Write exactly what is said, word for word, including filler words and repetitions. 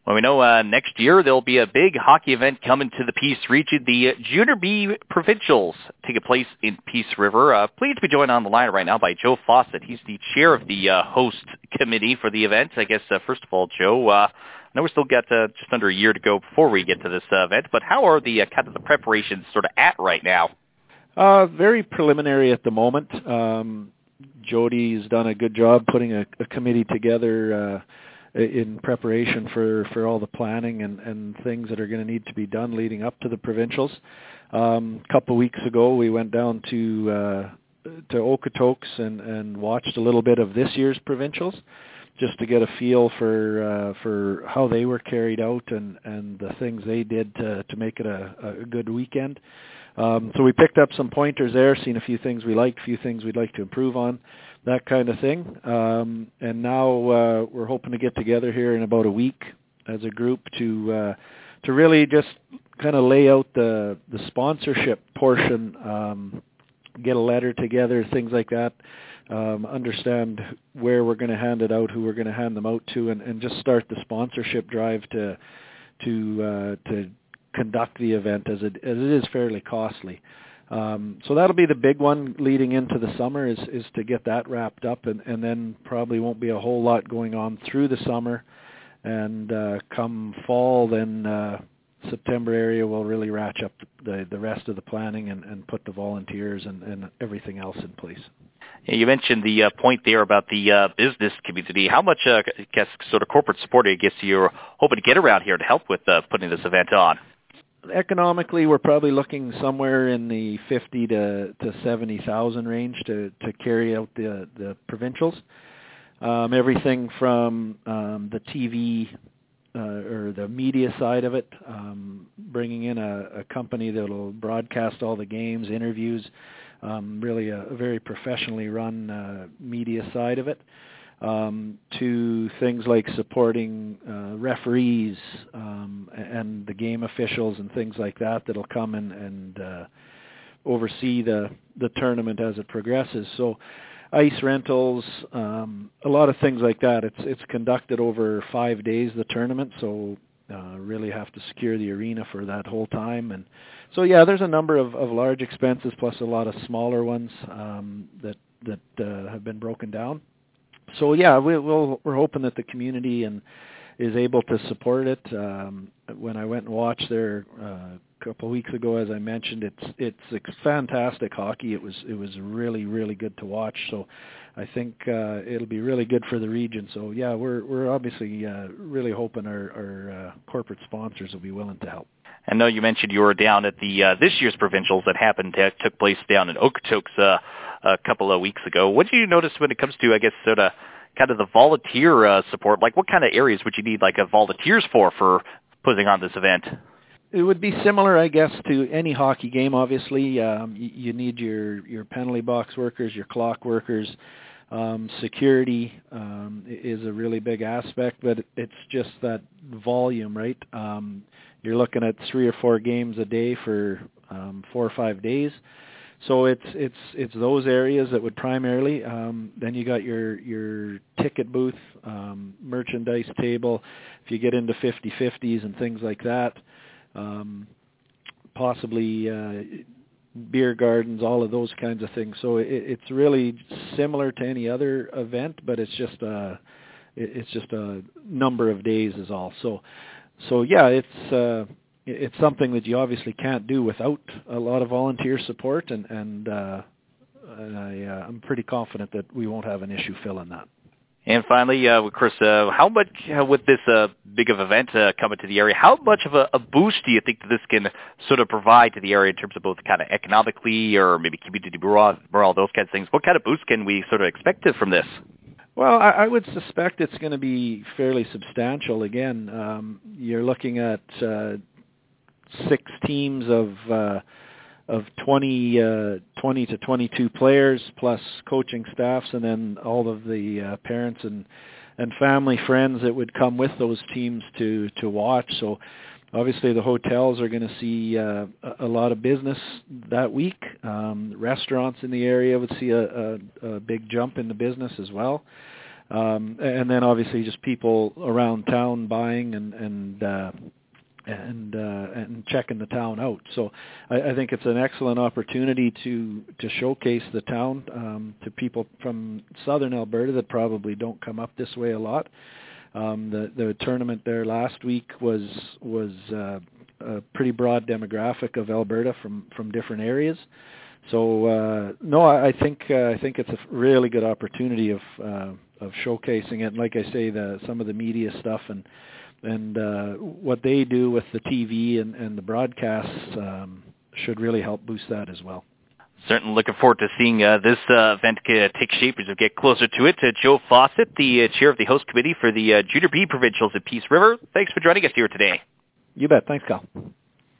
Well, we know uh, next year there'll be a big hockey event coming to the Peace region, the Junior B Provincials, taking place in Peace River. Uh, pleased to be joined on the line right now by Joe Fawcett. He's the chair of the uh, host committee for the event. I guess, uh, first of all, Joe, uh, I know we still got uh, just under a year to go before we get to this uh, event, but how are the uh, kind of the preparations sort of at right now? Uh, very preliminary at the moment. Um, Jody's done a good job putting a, a committee together uh, in preparation for, for all the planning and, and things that are going to need to be done leading up to the provincials. Um, a couple of weeks ago, we went down to uh, to Okotoks and, and watched a little bit of this year's provincials, just to get a feel for uh, for how they were carried out and, and the things they did to, to make it a, a good weekend. Um, so we picked up some pointers there, seen a few things we liked, a few things we'd like to improve on, that kind of thing. Um, and now uh, we're hoping to get together here in about a week as a group to uh, to really just kind of lay out the, the sponsorship portion, um, get a letter together, things like that, um, understand where we're going to hand it out, who we're going to hand them out to, and, and just start the sponsorship drive to to uh, to conduct the event, as it as it is fairly costly. Um, so that'll be the big one leading into the summer is, is to get that wrapped up, and, and then probably won't be a whole lot going on through the summer. And uh, come fall, then uh, September area, we'll really ratchet up the, the rest of the planning and, and put the volunteers and, and everything else in place. Yeah, you mentioned the uh, point there about the uh, business community. How much, uh, I guess, sort of corporate support, I guess, you're hoping to get around here to help with uh, putting this event on? Economically, we're probably looking somewhere in the fifty to to seventy thousand range to to carry out the the provincials. Um, everything from um, the T V uh, or the media side of it, um, bringing in a, a company that'll broadcast all the games, interviews, um, really a, a very professionally run uh, media side of it. Um, to things like supporting uh, referees um, and the game officials and things like that that'll come and, and uh, oversee the, the tournament as it progresses. So ice rentals, um, a lot of things like that. It's it's conducted over five days, the tournament, so uh, really have to secure the arena for that whole time. And so, yeah, there's a number of, of large expenses plus a lot of smaller ones um, that, that uh, have been broken down. So yeah, we, we'll, we're hoping that the community and is able to support it. Um, when I went and watched there uh, a couple of weeks ago, as I mentioned, it's it's fantastic hockey. It was it was really really good to watch. So I think uh, it'll be really good for the region. So yeah, we're we're obviously uh, really hoping our, our uh, corporate sponsors will be willing to help. I know you mentioned you were down at the uh, this year's provincials that happened to, took place down in Okotoks uh, a couple of weeks ago. What did you notice when it comes to, I guess, sort of kind of the volunteer uh, support? Like, what kind of areas would you need, like, uh, volunteers for for putting on this event? It would be similar, I guess, to any hockey game. Obviously, um, you, you need your your penalty box workers, your clock workers. Um, security um, is a really big aspect, but it's just that volume, right? Um, you're looking at three or four games a day for um, four or five days. So it's it's it's those areas that would primarily. Um, then you got your your ticket booth, um, merchandise table. If you get into fifty-fifties and things like that, um, possibly uh, beer gardens, all of those kinds of things. So it, it's really similar to any other event, but it's just a it's just a number of days is all. So so yeah, it's. Uh, It's something that you obviously can't do without a lot of volunteer support, and, and uh, I, uh, I'm pretty confident that we won't have an issue filling that. And finally, uh, Chris, uh, how much, uh, with this uh, big of event uh, coming to the area, how much of a, a boost do you think that this can sort of provide to the area in terms of both kind of economically or maybe community morale, morale, those kinds of things? What kind of boost can we sort of expect from this? Well, I, I would suspect it's going to be fairly substantial. Again, um, you're looking at uh, six teams of uh, of twenty, uh, twenty to twenty-two players plus coaching staffs, and then all of the uh, parents and and family friends that would come with those teams to to watch. So obviously the hotels are going to see uh, a lot of business that week. Um, restaurants in the area would see a, a, a big jump in the business as well. Um, and then obviously just people around town buying and and uh, and uh, and checking the town out. So I, I think it's an excellent opportunity to to showcase the town um, to people from southern Alberta that probably don't come up this way a lot. Um, the the tournament there last week was was uh, a pretty broad demographic of Alberta from, from different areas. So uh, no, I, I think uh, I think it's a really good opportunity of uh, of showcasing it. And like I say, the some of the media stuff and and uh, what they do with the T V and, and the broadcasts um, should really help boost that as well. Certainly looking forward to seeing uh, this uh, event uh, take shape as we get closer to it. Uh, Joe Fawcett, the uh, chair of the host committee for the uh, Junior B Provincials at Peace River. Thanks for joining us here today. You bet. Thanks, Kyle.